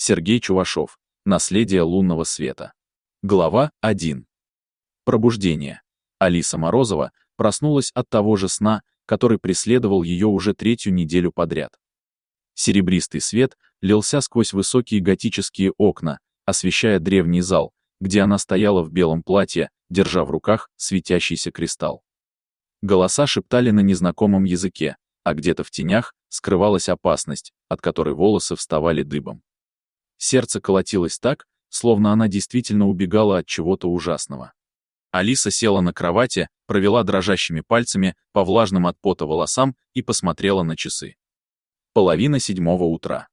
Сергей Чувашов. Наследие лунного света. Глава 1. Пробуждение. Алиса Морозова проснулась от того же сна, который преследовал ее уже третью неделю подряд. Серебристый свет лился сквозь высокие готические окна, освещая древний зал, где она стояла в белом платье, держа в руках светящийся кристалл. Голоса шептали на незнакомом языке, а где-то в тенях скрывалась опасность, от которой волосы вставали дыбом. Сердце колотилось так, словно она действительно убегала от чего-то ужасного. Алиса села на кровати, провела дрожащими пальцами по влажным от пота волосам и посмотрела на часы. 6:30 утра.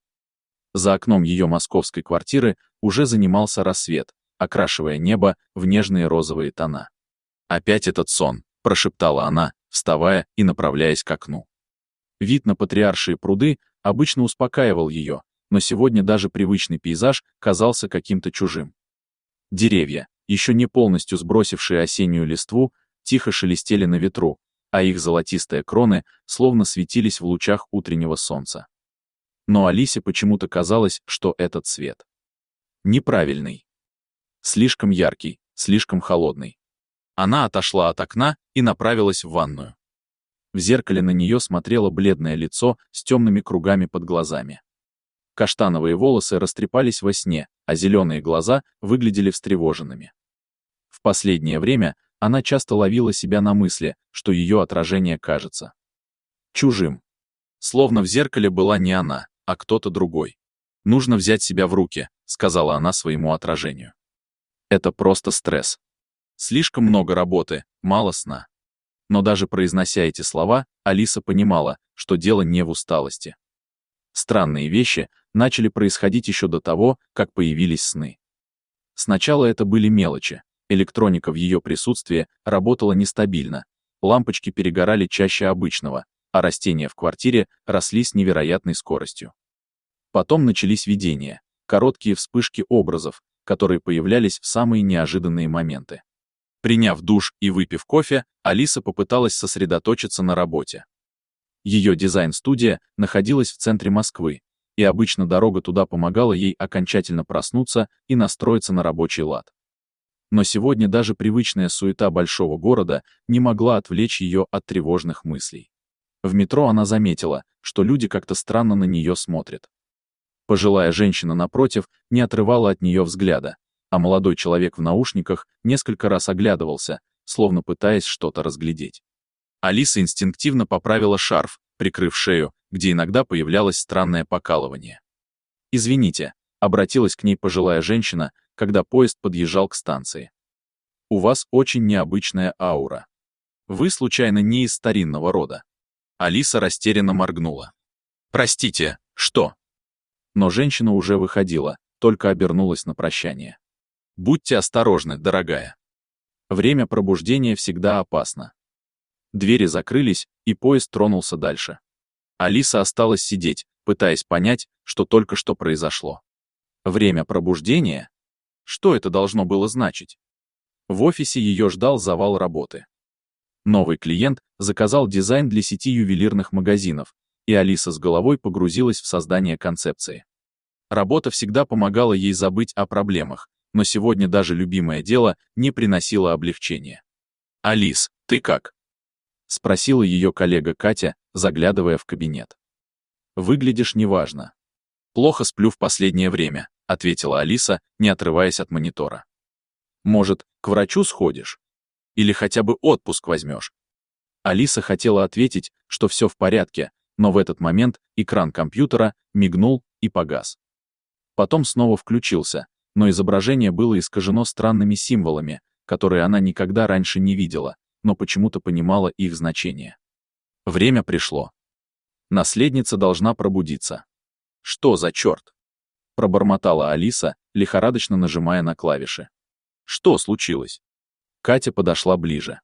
За окном ее московской квартиры уже занимался рассвет, окрашивая небо в нежные розовые тона. «Опять этот сон», — прошептала она, вставая и направляясь к окну. Вид на Патриаршие пруды обычно успокаивал ее, но сегодня даже привычный пейзаж казался каким-то чужим. Деревья, еще не полностью сбросившие осеннюю листву, тихо шелестели на ветру, а их золотистые кроны словно светились в лучах утреннего солнца. Но Алисе почему-то казалось, что этот цвет неправильный. Слишком яркий, слишком холодный. Она отошла от окна и направилась в ванную. В зеркале на нее смотрело бледное лицо с темными кругами под глазами. Каштановые волосы растрепались во сне, а зеленые глаза выглядели встревоженными. В последнее время она часто ловила себя на мысли, что ее отражение кажется чужим. Словно в зеркале была не она, а кто-то другой. «Нужно взять себя в руки», — сказала она своему отражению. «Это просто стресс. Слишком много работы, мало сна». Но даже произнося эти слова, Алиса понимала, что дело не в усталости. Странные вещи начали происходить еще до того, как появились сны. Сначала это были мелочи. Электроника в ее присутствии работала нестабильно, лампочки перегорали чаще обычного, а растения в квартире росли с невероятной скоростью. Потом начались видения, короткие вспышки образов, которые появлялись в самые неожиданные моменты. Приняв душ и выпив кофе, Алиса попыталась сосредоточиться на работе. Ее дизайн-студия находилась в центре Москвы, и обычно дорога туда помогала ей окончательно проснуться и настроиться на рабочий лад. Но сегодня даже привычная суета большого города не могла отвлечь ее от тревожных мыслей. В метро она заметила, что люди как-то странно на нее смотрят. Пожилая женщина напротив не отрывала от нее взгляда, а молодой человек в наушниках несколько раз оглядывался, словно пытаясь что-то разглядеть. Алиса инстинктивно поправила шарф, прикрыв шею, где иногда появлялось странное покалывание. «Извините», — обратилась к ней пожилая женщина, когда поезд подъезжал к станции. «У вас очень необычная аура. Вы, случайно, не из старинного рода?» Алиса растерянно моргнула. «Простите, что?» Но женщина уже выходила, только обернулась на прощание. «Будьте осторожны, дорогая. Время пробуждения всегда опасно». Двери закрылись, и поезд тронулся дальше. Алиса осталась сидеть, пытаясь понять, что только что произошло. Время пробуждения? Что это должно было значить? В офисе ее ждал завал работы. Новый клиент заказал дизайн для сети ювелирных магазинов, и Алиса с головой погрузилась в создание концепции. Работа всегда помогала ей забыть о проблемах, но сегодня даже любимое дело не приносило облегчения. «Алис, ты как?» — спросила ее коллега Катя, заглядывая в кабинет. «Выглядишь неважно». «Плохо сплю в последнее время», — ответила Алиса, не отрываясь от монитора. «Может, к врачу сходишь? Или хотя бы отпуск возьмешь?» Алиса хотела ответить, что все в порядке, но в этот момент экран компьютера мигнул и погас. Потом снова включился, но изображение было искажено странными символами, которые она никогда раньше не видела, но почему-то понимала их значение. Время пришло. Наследница должна пробудиться. «Что за черт?» — пробормотала Алиса, лихорадочно нажимая на клавиши. «Что случилось?» Катя подошла ближе.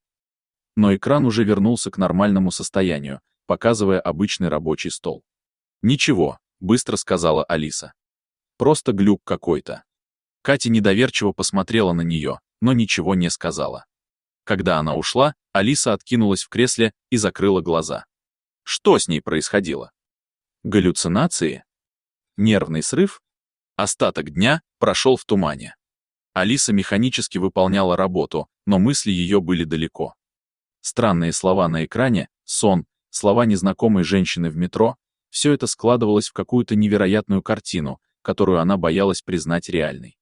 Но экран уже вернулся к нормальному состоянию, показывая обычный рабочий стол. «Ничего», — быстро сказала Алиса. «Просто глюк какой-то». Катя недоверчиво посмотрела на нее, но ничего не сказала. Когда она ушла, Алиса откинулась в кресле и закрыла глаза. Что с ней происходило? Галлюцинации? Нервный срыв? Остаток дня прошел в тумане. Алиса механически выполняла работу, но мысли ее были далеко. Странные слова на экране, сон, слова незнакомой женщины в метро — все это складывалось в какую-то невероятную картину, которую она боялась признать реальной.